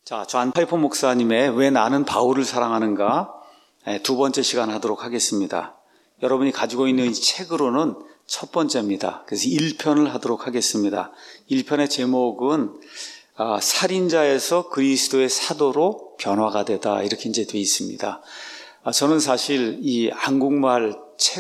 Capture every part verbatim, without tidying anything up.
자, 존 파이퍼 목사님의 왜 나는 바울을 사랑하는가 두 번째 시간 하도록 하겠습니다. 여러분이 가지고 있는 이 책으로는 첫 번째입니다. 그래서 일 편을 하도록 하겠습니다. 일 편의 제목은 아, 살인자에서 그리스도의 사도로 변화가 되다, 이렇게 이제 되어 있습니다. 아, 저는 사실 이 한국말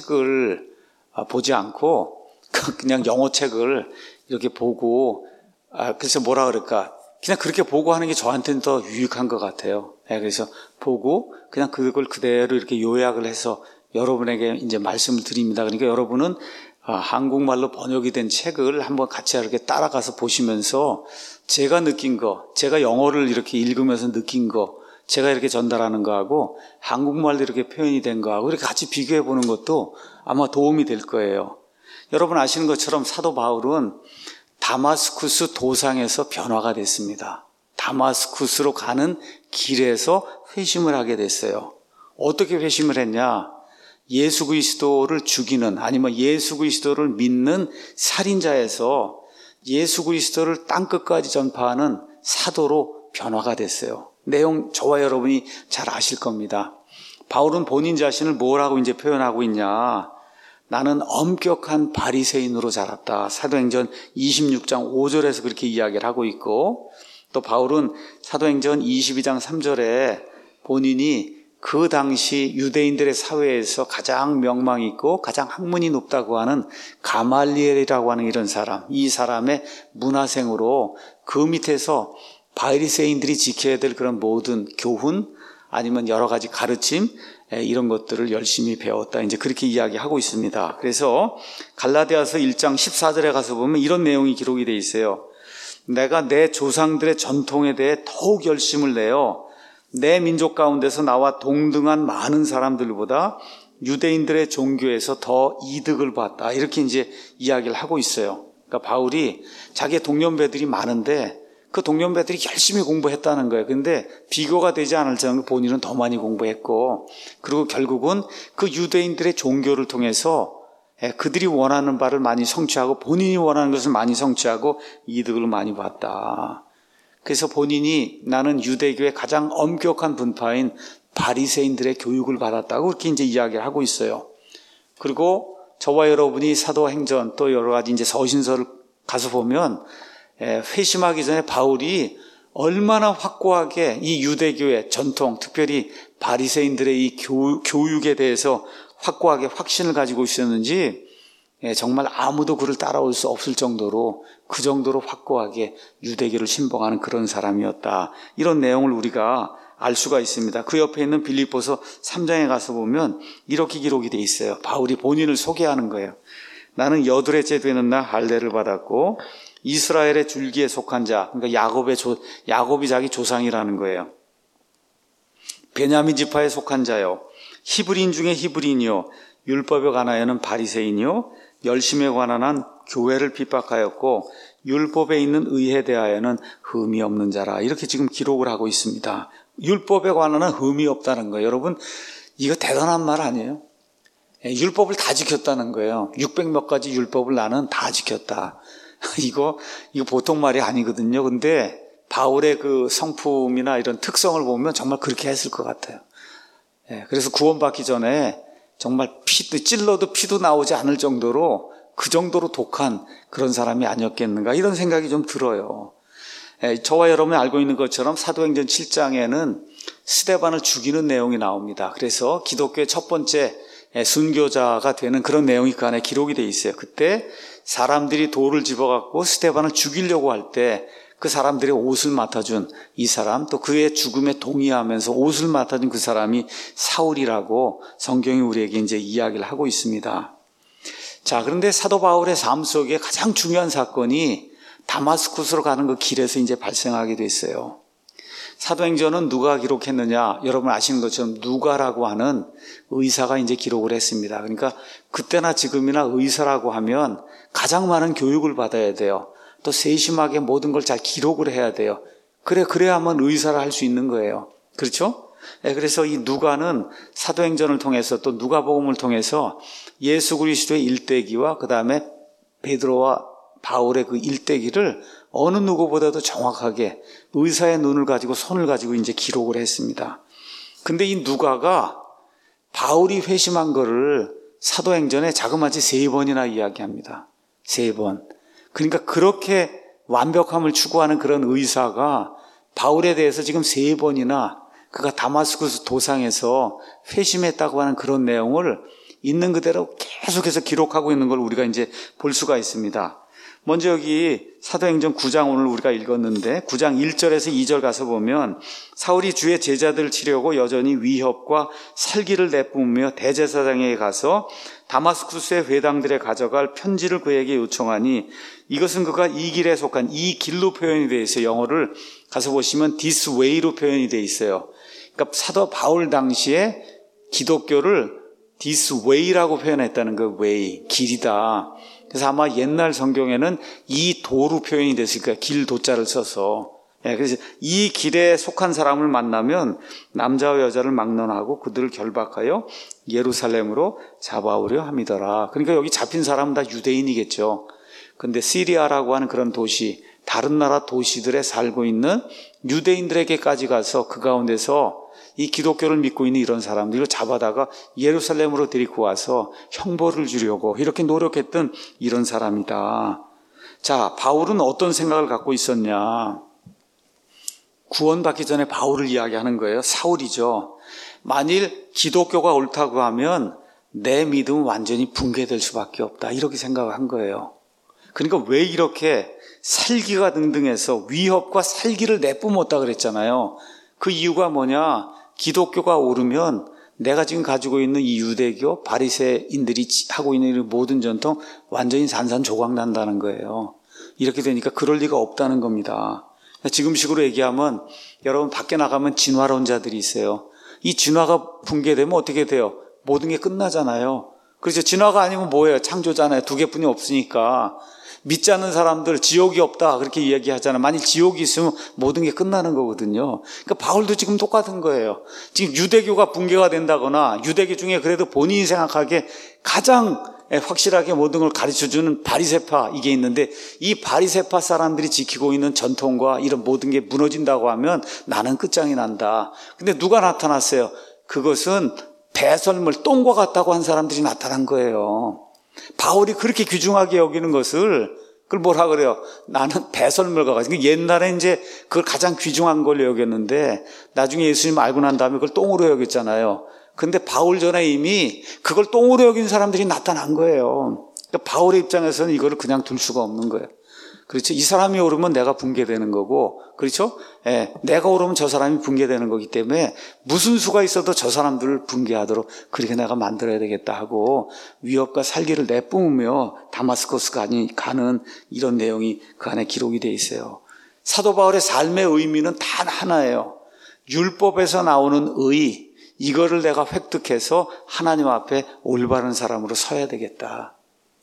책을 아, 보지 않고 그냥 영어 책을 이렇게 보고 아, 그래서 뭐라 그럴까, 그냥 그렇게 보고 하는 게 저한테는 더 유익한 것 같아요. 네, 그래서 보고 그냥 그걸 그대로 이렇게 요약을 해서 여러분에게 이제 말씀을 드립니다. 그러니까 여러분은 아, 한국말로 번역이 된 책을 한번 같이 이렇게 따라가서 보시면서 제가 느낀 거, 제가 영어를 이렇게 읽으면서 느낀 거, 제가 이렇게 전달하는 거하고 한국말로 이렇게 표현이 된 거하고 이렇게 같이 비교해 보는 것도 아마 도움이 될 거예요. 여러분 아시는 것처럼 사도 바울은 다마스쿠스 도상에서 변화가 됐습니다. 다마스쿠스로 가는 길에서 회심을 하게 됐어요. 어떻게 회심을 했냐? 예수 그리스도를 죽이는, 아니면 예수 그리스도를 믿는 살인자에서 예수 그리스도를 땅끝까지 전파하는 사도로 변화가 됐어요. 내용 저와 여러분이 잘 아실 겁니다. 바울은 본인 자신을 뭐라고 이제 표현하고 있냐? 나는 엄격한 바리새인으로 자랐다. 사도행전 이십육 장 오 절에서 그렇게 이야기를 하고 있고, 또 바울은 사도행전 이십이 장 삼 절에 본인이 그 당시 유대인들의 사회에서 가장 명망 있고 가장 학문이 높다고 하는 가말리엘이라고 하는 이런 사람, 이 사람의 문화생으로 그 밑에서 바리새인들이 지켜야 될 그런 모든 교훈, 아니면 여러 가지 가르침, 이런 것들을 열심히 배웠다, 이제 그렇게 이야기하고 있습니다. 그래서 갈라디아서 일 장 십사 절에 가서 보면 이런 내용이 기록이 되어 있어요. 내가 내 조상들의 전통에 대해 더욱 열심을 내어 내 민족 가운데서 나와 동등한 많은 사람들보다 유대인들의 종교에서 더 이득을 봤다, 이렇게 이제 이야기를 하고 있어요. 그러니까 바울이 자기의 동년배들이 많은데 그 동년배들이 열심히 공부했다는 거예요. 근데 비교가 되지 않을 정도로 본인은 더 많이 공부했고, 그리고 결국은 그 유대인들의 종교를 통해서 그들이 원하는 바를 많이 성취하고 본인이 원하는 것을 많이 성취하고 이득을 많이 봤다. 그래서 본인이 나는 유대교의 가장 엄격한 분파인 바리새인들의 교육을 받았다고 그렇게 이제 이야기를 하고 있어요. 그리고 저와 여러분이 사도행전 또 여러 가지 이제 서신서를 가서 보면 회심하기 전에 바울이 얼마나 확고하게 이 유대교의 전통, 특별히 바리새인들의 이 교, 교육에 대해서 확고하게 확신을 가지고 있었는지 정말 아무도 그를 따라올 수 없을 정도로, 그 정도로 확고하게 유대교를 신봉하는 그런 사람이었다, 이런 내용을 우리가 알 수가 있습니다. 그 옆에 있는 빌립보서 삼 장에 가서 보면 이렇게 기록이 되어 있어요. 바울이 본인을 소개하는 거예요. 나는 여드레째 되는 날 할례를 받았고 이스라엘의 줄기에 속한 자, 그러니까 야곱의 조, 야곱이 자기 조상이라는 거예요. 베냐민 지파에 속한 자요, 히브리인 중에 히브리인이요, 율법에 관하여는 바리새인이요, 열심에 관한 한 교회를 핍박하였고 율법에 있는 의에 대하여는 흠이 없는 자라, 이렇게 지금 기록을 하고 있습니다. 율법에 관한 한 흠이 없다는 거예요. 여러분, 이거 대단한 말 아니에요? 율법을 다 지켰다는 거예요. 육백 몇 가지 율법을 나는 다 지켰다. 이거, 이거 보통 말이 아니거든요. 근데 바울의 그 성품이나 이런 특성을 보면 정말 그렇게 했을 것 같아요. 예, 그래서 구원받기 전에 정말 피도, 찔러도 피도 나오지 않을 정도로 그 정도로 독한 그런 사람이 아니었겠는가, 이런 생각이 좀 들어요. 예, 저와 여러분이 알고 있는 것처럼 사도행전 칠 장에는 스데반을 죽이는 내용이 나옵니다. 그래서 기독교의 첫 번째 순교자가 되는 그런 내용이 그 안에 기록이 되어 있어요. 그때 사람들이 돌을 집어갖고 스데반을 죽이려고 할 때 그 사람들의 옷을 맡아준 이 사람, 또 그의 죽음에 동의하면서 옷을 맡아준 그 사람이 사울이라고 성경이 우리에게 이제 이야기를 하고 있습니다. 자, 그런데 사도 바울의 삶 속에 가장 중요한 사건이 다마스쿠스로 가는 그 길에서 이제 발생하게 됐어요. 사도행전은 누가 기록했느냐? 여러분 아시는 것처럼 누가라고 하는 의사가 이제 기록을 했습니다. 그러니까 그때나 지금이나 의사라고 하면 가장 많은 교육을 받아야 돼요. 또 세심하게 모든 걸 잘 기록을 해야 돼요. 그래, 그래야만 의사를 할 수 있는 거예요. 그렇죠? 네, 그래서 이 누가는 사도행전을 통해서 또 누가복음을 통해서 예수 그리스도의 일대기와 그 다음에 베드로와 바울의 그 일대기를 어느 누구보다도 정확하게 의사의 눈을 가지고 손을 가지고 이제 기록을 했습니다. 근데 이 누가가 바울이 회심한 거를 사도행전에 자그마치 세 번이나 이야기합니다. 세 번. 그러니까 그렇게 완벽함을 추구하는 그런 의사가 바울에 대해서 지금 세 번이나 그가 다마스쿠스 도상에서 회심했다고 하는 그런 내용을 있는 그대로 계속해서 기록하고 있는 걸 우리가 이제 볼 수가 있습니다. 먼저 여기 사도행전 구 장 오늘 우리가 읽었는데 구 장 일 절에서 이 절 가서 보면 사울이 주의 제자들을 치려고 여전히 위협과 살기를 내뿜으며 대제사장에게 가서 다마스쿠스의 회당들에 가져갈 편지를 그에게 요청하니 이것은 그가 이 길에 속한 이 길로 표현이 되어 있어요. 영어를 가서 보시면 this way로 표현이 되어 있어요. 그러니까 사도 바울 당시에 기독교를 this way라고 표현했다는 그 way, 길이다. 그래서 아마 옛날 성경에는 이 도로 표현이 됐을 거예요. 길 도자를 써서. 예, 그래서 이 길에 속한 사람을 만나면 남자와 여자를 막론하고 그들을 결박하여 예루살렘으로 잡아오려 함이더라. 그러니까 여기 잡힌 사람은 다 유대인이겠죠. 근데 시리아라고 하는 그런 도시, 다른 나라 도시들에 살고 있는 유대인들에게까지 가서 그 가운데서 이 기독교를 믿고 있는 이런 사람들을 잡아다가 예루살렘으로 데리고 와서 형벌을 주려고 이렇게 노력했던 이런 사람이다. 자, 바울은 어떤 생각을 갖고 있었냐? 구원받기 전에 바울을 이야기하는 거예요. 사울이죠. 만일 기독교가 옳다고 하면 내 믿음은 완전히 붕괴될 수밖에 없다. 이렇게 생각을 한 거예요. 그러니까 왜 이렇게 살기가 등등해서 위협과 살기를 내뿜었다 그랬잖아요. 그 이유가 뭐냐? 기독교가 오르면 내가 지금 가지고 있는 이 유대교, 바리새인들이 하고 있는 모든 전통 완전히 산산조각 난다는 거예요. 이렇게 되니까 그럴 리가 없다는 겁니다. 지금식으로 얘기하면 여러분 밖에 나가면 진화론자들이 있어요. 이 진화가 붕괴되면 어떻게 돼요? 모든 게 끝나잖아요. 그렇죠. 진화가 아니면 뭐예요? 창조잖아요. 두 개뿐이 없으니까. 믿지 않는 사람들 지옥이 없다 그렇게 이야기하잖아요. 만일 지옥이 있으면 모든 게 끝나는 거거든요. 그러니까 바울도 지금 똑같은 거예요. 지금 유대교가 붕괴가 된다거나 유대교 중에 그래도 본인이 생각하기에 가장 확실하게 모든 걸 가르쳐주는 바리새파 이게 있는데 이 바리새파 사람들이 지키고 있는 전통과 이런 모든 게 무너진다고 하면 나는 끝장이 난다. 근데 누가 나타났어요? 그것은 배설물 똥과 같다고 한 사람들이 나타난 거예요. 바울이 그렇게 귀중하게 여기는 것을 그걸 뭐라 그래요? 나는 배설물과 같이. 옛날에 이제 그걸 가장 귀중한 걸로 여겼는데 나중에 예수님 알고 난 다음에 그걸 똥으로 여겼잖아요. 근데 바울 전에 이미 그걸 똥으로 여긴 사람들이 나타난 거예요. 그러니까 바울의 입장에서는 이거를 그냥 둘 수가 없는 거예요. 그렇죠? 이 사람이 오르면 내가 붕괴되는 거고, 그렇죠? 예, 내가 오르면 저 사람이 붕괴되는 거기 때문에 무슨 수가 있어도 저 사람들을 붕괴하도록 그렇게 내가 만들어야 되겠다 하고 위협과 살기를 내뿜으며 다마스커스 가는 이런 내용이 그 안에 기록이 되어 있어요. 사도 바울의 삶의 의미는 단 하나예요. 율법에서 나오는 의, 이거를 내가 획득해서 하나님 앞에 올바른 사람으로 서야 되겠다.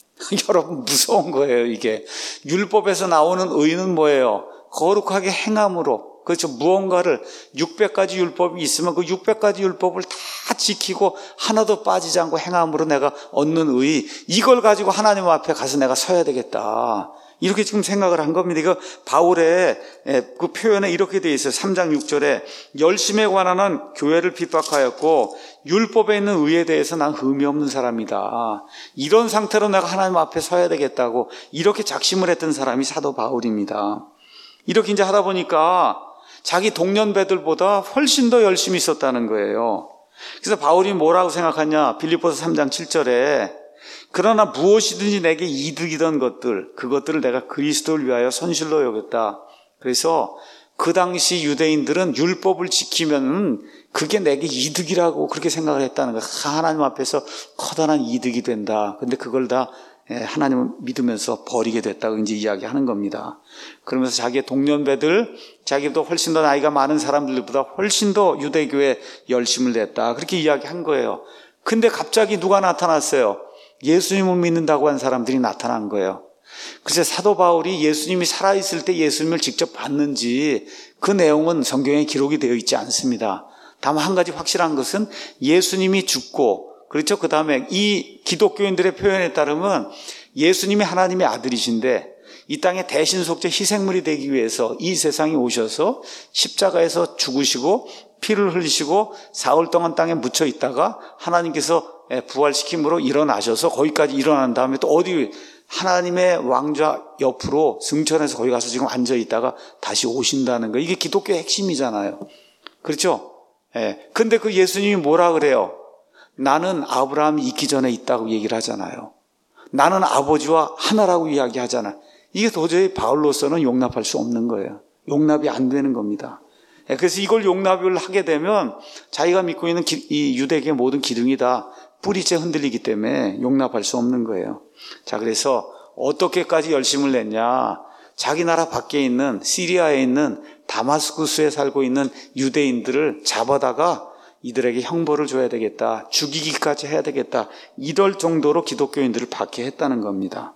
여러분 무서운 거예요. 이게 율법에서 나오는 의는 뭐예요? 거룩하게 행함으로, 그렇죠? 무언가를 육백 가지 율법이 있으면 그 육백 가지 율법을 다 지키고 하나도 빠지지 않고 행함으로 내가 얻는 의, 이걸 가지고 하나님 앞에 가서 내가 서야 되겠다. 이렇게 지금 생각을 한 겁니다. 이거 바울의 그 표현에 이렇게 되어 있어요. 삼 장 육 절에 열심에 관한 한 교회를 핍박하였고 율법에 있는 의에 대해서 난 흠이 없는 사람이다. 이런 상태로 내가 하나님 앞에 서야 되겠다고 이렇게 작심을 했던 사람이 사도 바울입니다. 이렇게 이제 하다 보니까 자기 동년배들보다 훨씬 더 열심히 있었다는 거예요. 그래서 바울이 뭐라고 생각하냐? 빌립보서 삼 장 칠 절에 그러나 무엇이든지 내게 이득이던 것들, 그것들을 내가 그리스도를 위하여 손실로 여겼다. 그래서 그 당시 유대인들은 율법을 지키면 그게 내게 이득이라고 그렇게 생각을 했다는 거예요. 하나님 앞에서 커다란 이득이 된다. 근데 그걸 다 하나님을 믿으면서 버리게 됐다고 이제 이야기하는 겁니다. 그러면서 자기의 동년배들, 자기보다 훨씬 더 나이가 많은 사람들보다 훨씬 더 유대교에 열심을 냈다. 그렇게 이야기한 거예요. 근데 갑자기 누가 나타났어요? 예수님을 믿는다고 한 사람들이 나타난 거예요. 그래서 사도 바울이 예수님이 살아있을 때 예수님을 직접 봤는지 그 내용은 성경에 기록이 되어 있지 않습니다. 다만 한 가지 확실한 것은 예수님이 죽고, 그렇죠? 그 다음에 이 기독교인들의 표현에 따르면 예수님이 하나님의 아들이신데 이 땅에 대신속죄 희생물이 되기 위해서 이 세상에 오셔서 십자가에서 죽으시고 피를 흘리시고 사흘 동안 땅에 묻혀 있다가 하나님께서 부활시킴으로 일어나셔서 거기까지 일어난 다음에 또 어디 하나님의 왕좌 옆으로 승천해서 거기 가서 지금 앉아 있다가 다시 오신다는 거. 이게 기독교의 핵심이잖아요. 그렇죠? 예. 근데 그 예수님이 뭐라 그래요? 나는 아브라함이 있기 전에 있다고 얘기를 하잖아요. 나는 아버지와 하나라고 이야기하잖아요. 이게 도저히 바울로서는 용납할 수 없는 거예요. 용납이 안 되는 겁니다. 예. 그래서 이걸 용납을 하게 되면 자기가 믿고 있는 기, 이 유대계의 모든 기둥이 다 뿌리째 흔들리기 때문에 용납할 수 없는 거예요. 자, 그래서 어떻게까지 열심을 냈냐? 자기 나라 밖에 있는 시리아에 있는 다마스쿠스에 살고 있는 유대인들을 잡아다가 이들에게 형벌을 줘야 되겠다. 죽이기까지 해야 되겠다. 이럴 정도로 기독교인들을 박해했다는 겁니다.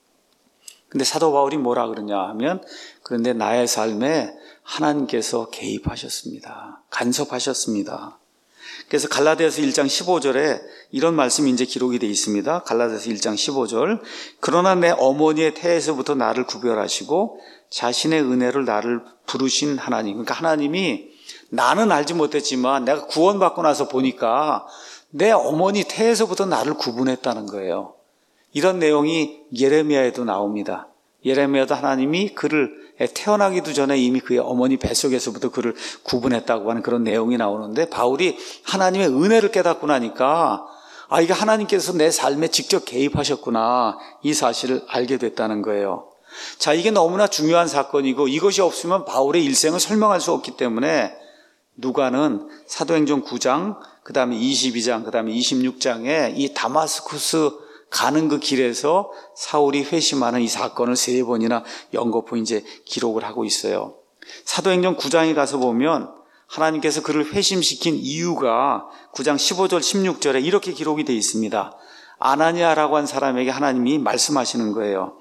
근데 사도 바울이 뭐라 그러냐 하면 그런데 나의 삶에 하나님께서 개입하셨습니다. 간섭하셨습니다. 그래서 갈라디아서 일 장 십오 절에 이런 말씀이 이제 기록이 되어 있습니다. 갈라디아서 일 장 십오 절. 그러나 내 어머니의 태에서부터 나를 구별하시고 자신의 은혜를 나를 부르신 하나님. 그러니까 하나님이 나는 알지 못했지만 내가 구원받고 나서 보니까 내 어머니 태에서부터 나를 구분했다는 거예요. 이런 내용이 예레미야에도 나옵니다. 예레미야도 하나님이 그를 태어나기도 전에 이미 그의 어머니 뱃속에서부터 그를 구분했다고 하는 그런 내용이 나오는데 바울이 하나님의 은혜를 깨닫고 나니까 아, 이게 하나님께서 내 삶에 직접 개입하셨구나 이 사실을 알게 됐다는 거예요. 자, 이게 너무나 중요한 사건이고 이것이 없으면 바울의 일생을 설명할 수 없기 때문에 누가는 사도행전 구 장, 그 다음에 이십이 장, 그 다음에 이십육 장에 이 다마스쿠스 가는 그 길에서 사울이 회심하는 이 사건을 세 번이나 연거푸 이제 기록을 하고 있어요. 사도행전 구 장에 가서 보면 하나님께서 그를 회심시킨 이유가 구 장 십오 절 십육 절에 이렇게 기록이 되어 있습니다. 아나니아라고 한 사람에게 하나님이 말씀하시는 거예요.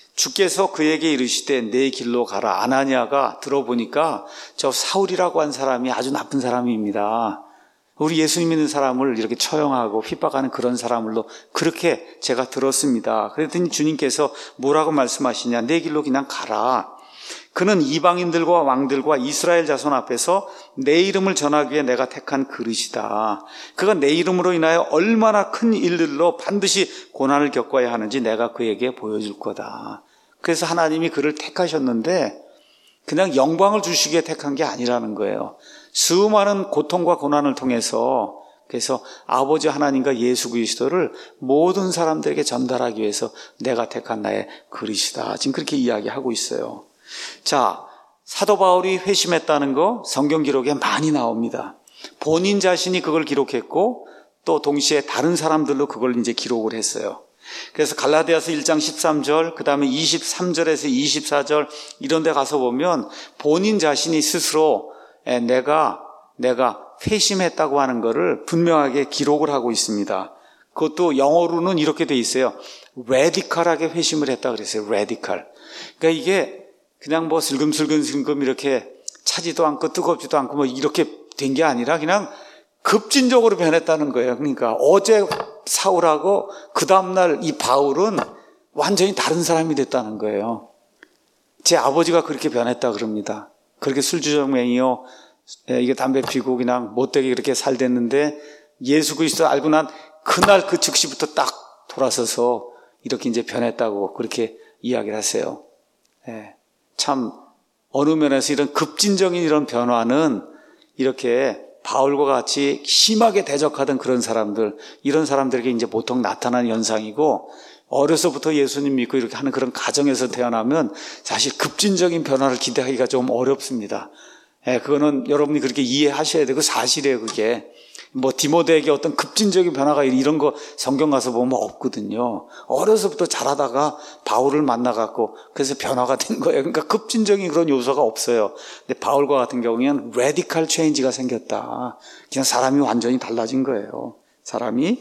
주께서 그에게 이르시되 내 길로 가라. 아나니아가 들어보니까 저 사울이라고 한 사람이 아주 나쁜 사람입니다. 우리 예수님 믿는 사람을 이렇게 처형하고 핍박하는 그런 사람을로 그렇게 제가 들었습니다. 그랬더니 주님께서 뭐라고 말씀하시냐. 내 길로 그냥 가라. 그는 이방인들과 왕들과 이스라엘 자손 앞에서 내 이름을 전하기 위해 내가 택한 그릇이다. 그가 내 이름으로 인하여 얼마나 큰 일들로 반드시 고난을 겪어야 하는지 내가 그에게 보여줄 거다. 그래서 하나님이 그를 택하셨는데 그냥 영광을 주시기에 택한 게 아니라는 거예요. 수많은 고통과 고난을 통해서 그래서 아버지 하나님과 예수 그리스도를 모든 사람들에게 전달하기 위해서 내가 택한 나의 그릇이다. 지금 그렇게 이야기하고 있어요. 자, 사도 바울이 회심했다는 거 성경 기록에 많이 나옵니다. 본인 자신이 그걸 기록했고 또 동시에 다른 사람들로 그걸 이제 기록을 했어요. 그래서 갈라디아서 일 장 십삼 절, 그 다음에 이십삼 절에서 이십사 절 이런 데 가서 보면 본인 자신이 스스로 내가 내가 회심했다고 하는 것을 분명하게 기록을 하고 있습니다. 그것도 영어로는 이렇게 돼 있어요. radical하게 회심을 했다 그랬어요. radical. 그러니까 이게 그냥 뭐 슬금슬금슬금 이렇게 차지도 않고 뜨겁지도 않고 뭐 이렇게 된 게 아니라 그냥 급진적으로 변했다는 거예요. 그러니까 어제 사울하고 그 다음날 이 바울은 완전히 다른 사람이 됐다는 거예요. 제 아버지가 그렇게 변했다 그럽니다. 그렇게 술주정맹이요, 이게 담배 피고 그냥 못되게 그렇게 살댔는데 예수 그리스도 알고 난 그날 그 즉시부터 딱 돌아서서 이렇게 이제 변했다고 그렇게 이야기를 하세요. 예, 참 어느 면에서 이런 급진적인 이런 변화는 이렇게 바울과 같이 심하게 대적하던 그런 사람들, 이런 사람들에게 이제 보통 나타나는 현상이고 어려서부터 예수님 믿고 이렇게 하는 그런 가정에서 태어나면 사실 급진적인 변화를 기대하기가 좀 어렵습니다. 예, 그거는 여러분이 그렇게 이해하셔야 되고 사실이에요, 그게. 뭐 디모데에게 어떤 급진적인 변화가 이런 거 성경 가서 보면 없거든요. 어려서부터 자라다가 바울을 만나갖고 그래서 변화가 된 거예요. 그러니까 급진적인 그런 요소가 없어요. 근데 바울과 같은 경우에는 radical change가 생겼다. 그냥 사람이 완전히 달라진 거예요. 사람이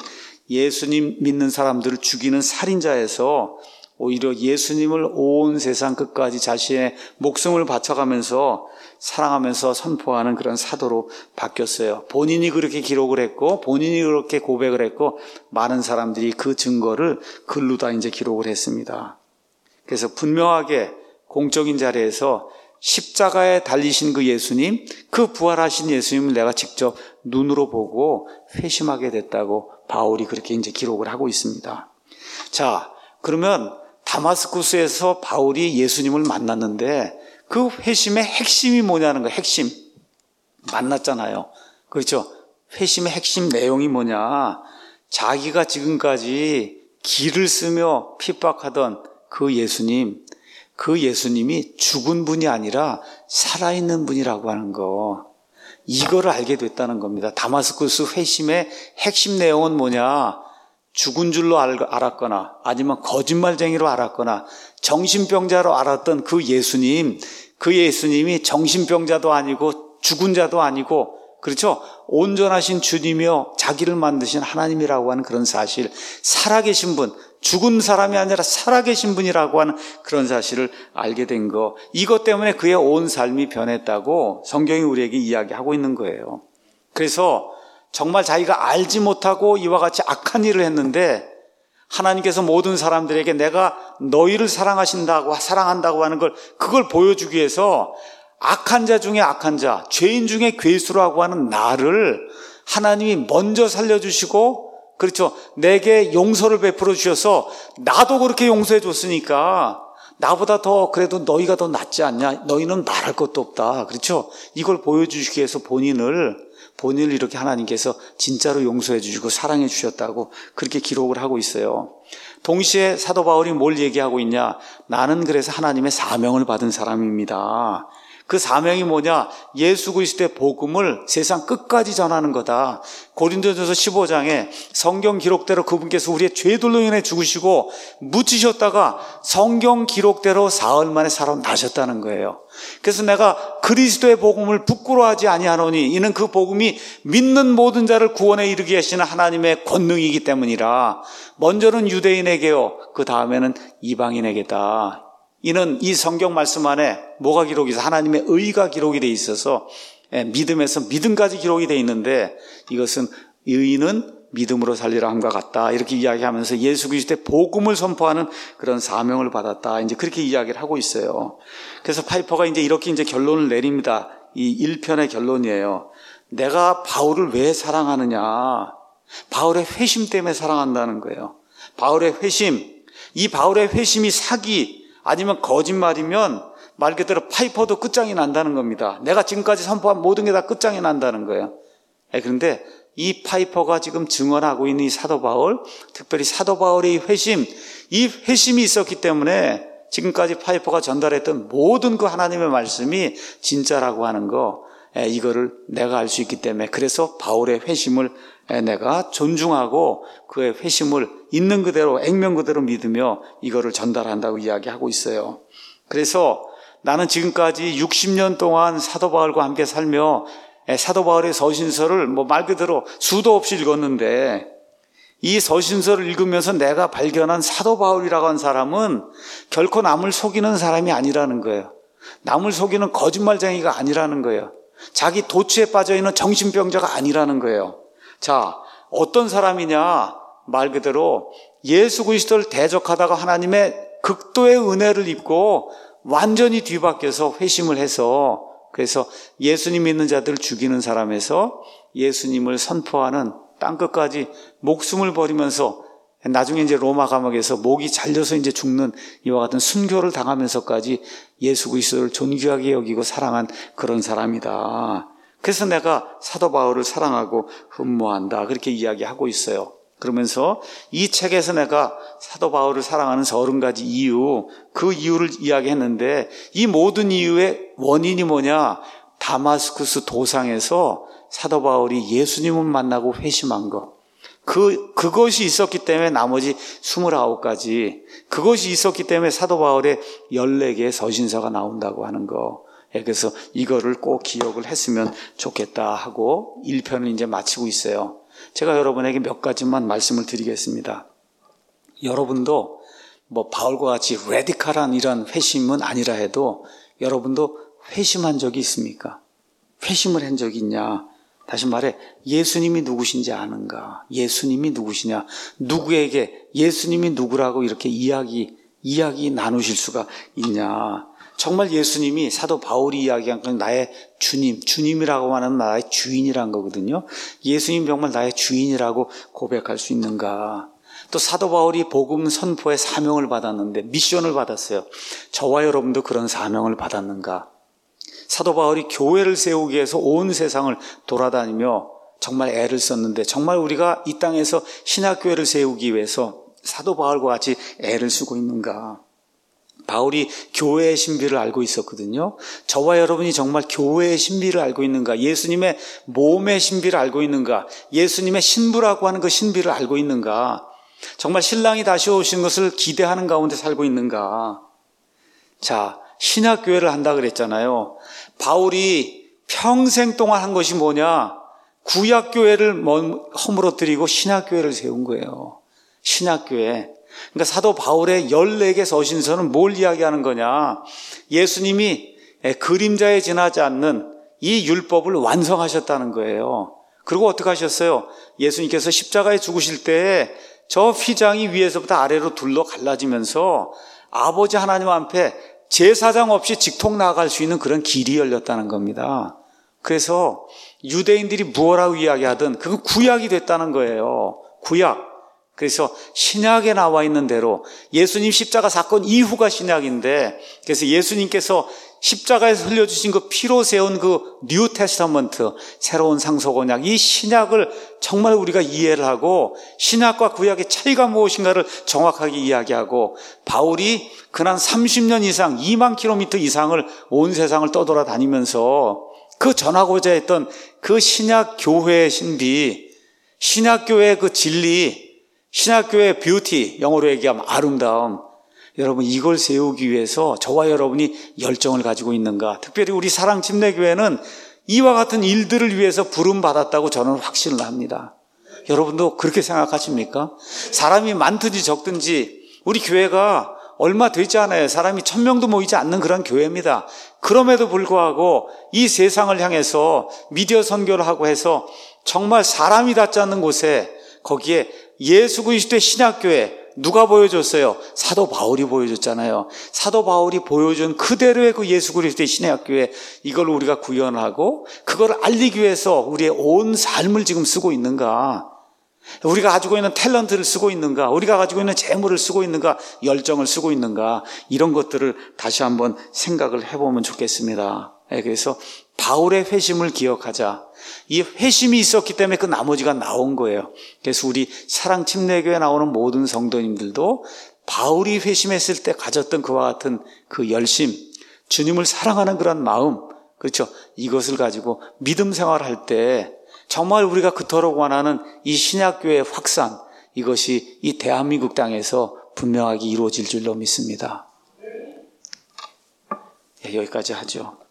예수님 믿는 사람들을 죽이는 살인자에서 오히려 예수님을 온 세상 끝까지 자신의 목숨을 바쳐가면서 사랑하면서 선포하는 그런 사도로 바뀌었어요. 본인이 그렇게 기록을 했고 본인이 그렇게 고백을 했고 많은 사람들이 그 증거를 글로 다 이제 기록을 했습니다. 그래서 분명하게 공적인 자리에서 십자가에 달리신 그 예수님, 그 부활하신 예수님을 내가 직접 눈으로 보고 회심하게 됐다고 바울이 그렇게 이제 기록을 하고 있습니다. 자, 그러면 다마스쿠스에서 바울이 예수님을 만났는데 그 회심의 핵심이 뭐냐는 거예요. 핵심. 만났잖아요. 그렇죠? 회심의 핵심 내용이 뭐냐? 자기가 지금까지 기를 쓰며 핍박하던 그 예수님, 그 예수님이 죽은 분이 아니라 살아있는 분이라고 하는 거, 이거를 알게 됐다는 겁니다. 다마스쿠스 회심의 핵심 내용은 뭐냐? 죽은 줄로 알았거나 아니면 거짓말쟁이로 알았거나 정신병자로 알았던 그 예수님, 그 예수님이 정신병자도 아니고 죽은 자도 아니고, 그렇죠? 온전하신 주님이요 자기를 만드신 하나님이라고 하는 그런 사실, 살아계신 분, 죽은 사람이 아니라 살아계신 분이라고 하는 그런 사실을 알게 된 거, 이것 때문에 그의 온 삶이 변했다고 성경이 우리에게 이야기하고 있는 거예요. 그래서 정말 자기가 알지 못하고 이와 같이 악한 일을 했는데 하나님께서 모든 사람들에게 내가 너희를 사랑하신다고 사랑한다고 하는 걸, 그걸 보여주기 위해서 악한 자 중에 악한 자, 죄인 중에 괴수라고 하는 나를 하나님이 먼저 살려주시고, 그렇죠, 내게 용서를 베풀어 주셔서 나도 그렇게 용서해 줬으니까 나보다 더 그래도 너희가 더 낫지 않냐, 너희는 말할 것도 없다, 그렇죠, 이걸 보여주시기 위해서 본인을 본인을 이렇게 하나님께서 진짜로 용서해 주시고 사랑해 주셨다고 그렇게 기록을 하고 있어요. 동시에 사도 바울이 뭘 얘기하고 있냐? 나는 그래서 하나님의 사명을 받은 사람입니다. 그 사명이 뭐냐? 예수 그리스도의 복음을 세상 끝까지 전하는 거다. 고린도전서 십오 장에 성경 기록대로 그분께서 우리의 죄들로 인해 죽으시고 묻히셨다가 성경 기록대로 사흘 만에 살아나셨다는 거예요. 그래서 내가 그리스도의 복음을 부끄러워하지 아니하노니 이는 그 복음이 믿는 모든 자를 구원에 이르게 하시는 하나님의 권능이기 때문이라. 먼저는 유대인에게요, 그 다음에는 이방인에게다. 이는 이 성경 말씀 안에 뭐가 기록이 있어? 하나님의 의가 기록이 되어 있어서, 믿음에서 믿음까지 기록이 되어 있는데, 이것은 의인은 믿음으로 살리라 함과 같다, 이렇게 이야기하면서 예수 그리스도의 복음을 선포하는 그런 사명을 받았다, 이제 그렇게 이야기를 하고 있어요. 그래서 파이퍼가 이제 이렇게 이제 결론을 내립니다. 이 일 편의 결론이에요. 내가 바울을 왜 사랑하느냐? 바울의 회심 때문에 사랑한다는 거예요. 바울의 회심, 이 바울의 회심이 사기 아니면 거짓말이면 말 그대로 파이퍼도 끝장이 난다는 겁니다. 내가 지금까지 선포한 모든 게 다 끝장이 난다는 거예요. 그런데 이 파이퍼가 지금 증언하고 있는 이 사도 바울, 특별히 사도 바울의 회심, 이 회심이 있었기 때문에 지금까지 파이퍼가 전달했던 모든 그 하나님의 말씀이 진짜라고 하는 거, 이거를 내가 알 수 있기 때문에, 그래서 바울의 회심을 내가 존중하고 그의 회심을 있는 그대로 액면 그대로 믿으며 이거를 전달한다고 이야기하고 있어요. 그래서 나는 지금까지 육십 년 동안 사도 바울과 함께 살며 사도 바울의 서신서를 뭐 말 그대로 수도 없이 읽었는데, 이 서신서를 읽으면서 내가 발견한 사도 바울이라고 하는 사람은 결코 남을 속이는 사람이 아니라는 거예요. 남을 속이는 거짓말쟁이가 아니라는 거예요. 자기 도취에 빠져있는 정신병자가 아니라는 거예요. 자, 어떤 사람이냐? 말 그대로 예수 그리스도를 대적하다가 하나님의 극도의 은혜를 입고 완전히 뒤바뀌어서 회심을 해서, 그래서 예수님 믿는 자들을 죽이는 사람에서 예수님을 선포하는, 땅끝까지 목숨을 버리면서 나중에 이제 로마 감옥에서 목이 잘려서 이제 죽는 이와 같은 순교를 당하면서까지 예수 그리스도를 존귀하게 여기고 사랑한 그런 사람이다. 그래서 내가 사도 바울을 사랑하고 흠모한다, 그렇게 이야기하고 있어요. 그러면서 이 책에서 내가 사도 바울을 사랑하는 서른 가지 이유, 그 이유를 이야기했는데, 이 모든 이유의 원인이 뭐냐? 다마스쿠스 도상에서 사도 바울이 예수님을 만나고 회심한 것, 그, 그것이 있었기 때문에 나머지 스물아홉 가지, 그것이 있었기 때문에 사도 바울의 열네 개의 서신서가 나온다고 하는 거. 그래서 이거를 꼭 기억을 했으면 좋겠다 하고 일 편을 이제 마치고 있어요. 제가 여러분에게 몇 가지만 말씀을 드리겠습니다. 여러분도 뭐 바울과 같이 레디컬한 이런 회심은 아니라 해도 여러분도 회심한 적이 있습니까? 회심을 한 적이 있냐? 다시 말해, 예수님이 누구신지 아는가? 예수님이 누구시냐? 누구에게 예수님이 누구라고 이렇게 이야기, 이야기 나누실 수가 있냐. 정말 예수님이 사도 바울이 이야기한 건 나의 주님, 주님이라고 하는 나의 주인이란 거거든요. 예수님 정말 나의 주인이라고 고백할 수 있는가. 또 사도 바울이 복음 선포의 사명을 받았는데, 미션을 받았어요. 저와 여러분도 그런 사명을 받았는가. 사도 바울이 교회를 세우기 위해서 온 세상을 돌아다니며 정말 애를 썼는데, 정말 우리가 이 땅에서 신학교회를 세우기 위해서 사도 바울과 같이 애를 쓰고 있는가. 바울이 교회의 신비를 알고 있었거든요. 저와 여러분이 정말 교회의 신비를 알고 있는가? 예수님의 몸의 신비를 알고 있는가? 예수님의 신부라고 하는 그 신비를 알고 있는가? 정말 신랑이 다시 오신 것을 기대하는 가운데 살고 있는가? 자, 신학교회를 한다 그랬잖아요. 바울이 평생 동안 한 것이 뭐냐? 구약교회를 허물어뜨리고 신학교회를 세운 거예요. 신학교회. 그러니까 사도 바울의 열네 개 서신서는 뭘 이야기하는 거냐? 예수님이 그림자에 지나지 않는 이 율법을 완성하셨다는 거예요. 그리고 어떻게 하셨어요? 예수님께서 십자가에 죽으실 때 저 휘장이 위에서부터 아래로 둘러 갈라지면서 아버지 하나님 앞에 제사장 없이 직통 나아갈 수 있는 그런 길이 열렸다는 겁니다. 그래서 유대인들이 무엇라고 이야기하든 그건 구약이 됐다는 거예요. 구약. 그래서 신약에 나와 있는 대로 예수님 십자가 사건 이후가 신약인데, 그래서 예수님께서 십자가에서 흘려주신 그 피로 세운 그 뉴 테스터먼트, 새로운 상속 언약, 이 신약을 정말 우리가 이해를 하고 신약과 구약의 차이가 무엇인가를 정확하게 이야기하고, 바울이 그난 삼십 년 이상 이만 킬로미터 이상을 온 세상을 떠돌아다니면서 그 전하고자 했던 그 신약 교회의 신비, 신약 교회의 그 진리, 신학교의 뷰티, 영어로 얘기하면 아름다움, 여러분 이걸 세우기 위해서 저와 여러분이 열정을 가지고 있는가? 특별히 우리 사랑침례교회는 이와 같은 일들을 위해서 부름받았다고 저는 확신을 합니다. 여러분도 그렇게 생각하십니까? 사람이 많든지 적든지 우리 교회가 얼마 되지 않아요. 사람이 천 명도 모이지 않는 그런 교회입니다. 그럼에도 불구하고 이 세상을 향해서 미디어 선교를 하고 해서 정말 사람이 닿지 않는 곳에, 거기에 예수 그리스도의 신학교회 누가 보여줬어요? 사도 바울이 보여줬잖아요. 사도 바울이 보여준 그대로의 그 예수 그리스도의 신학교회, 이걸 우리가 구현하고 그걸 알리기 위해서 우리의 온 삶을 지금 쓰고 있는가? 우리가 가지고 있는 탤런트를 쓰고 있는가? 우리가 가지고 있는 재물을 쓰고 있는가? 열정을 쓰고 있는가? 이런 것들을 다시 한번 생각을 해보면 좋겠습니다. 그래서 바울의 회심을 기억하자. 이 회심이 있었기 때문에 그 나머지가 나온 거예요. 그래서 우리 사랑침례교회에 나오는 모든 성도님들도 바울이 회심했을 때 가졌던 그와 같은 그 열심, 주님을 사랑하는 그런 마음, 그렇죠? 이것을 가지고 믿음 생활할 때 정말 우리가 그토록 원하는 이 신약교회의 확산, 이것이 이 대한민국 땅에서 분명하게 이루어질 줄로 믿습니다. 예, 여기까지 하죠.